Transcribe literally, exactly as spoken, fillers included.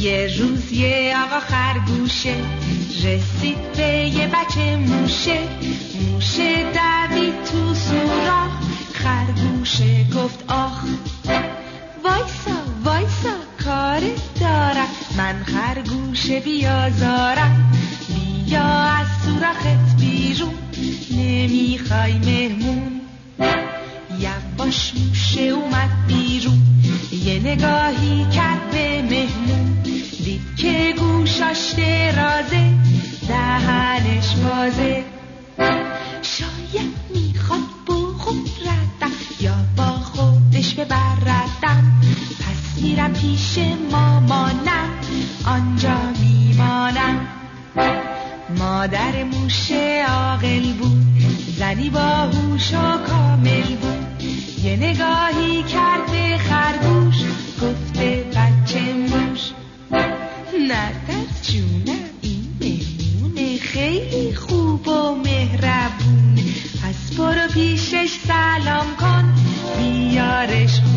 یه روز یه آقا خرگوشه رسید به یه بچه موشه. موشه دوید تو سوراخ، خرگوشه گفت آخ. وایسا وایسا کار دارم، من خرگوشه بیازارم. بیا از سوراخت بیرون، نمیخوای مهمون. یواش موشه اومد بیرون، یه نگاهی کرد به مهمون. دید که گوشاش درازه، دهنش بازه. شاید میخواد بخوردم یا با خودش ببردم. پس میرم پیش مامانم، آنجا میمانم. مادر موشه عاقل بود، زنی باهوش و کامل بود. یه نگاهی کرد به خرگوش، گفت به بچه موش نترس جونم، این مهمونه خیلی خوب و مهربونه. پس برو پیشش سلام کن، بیارش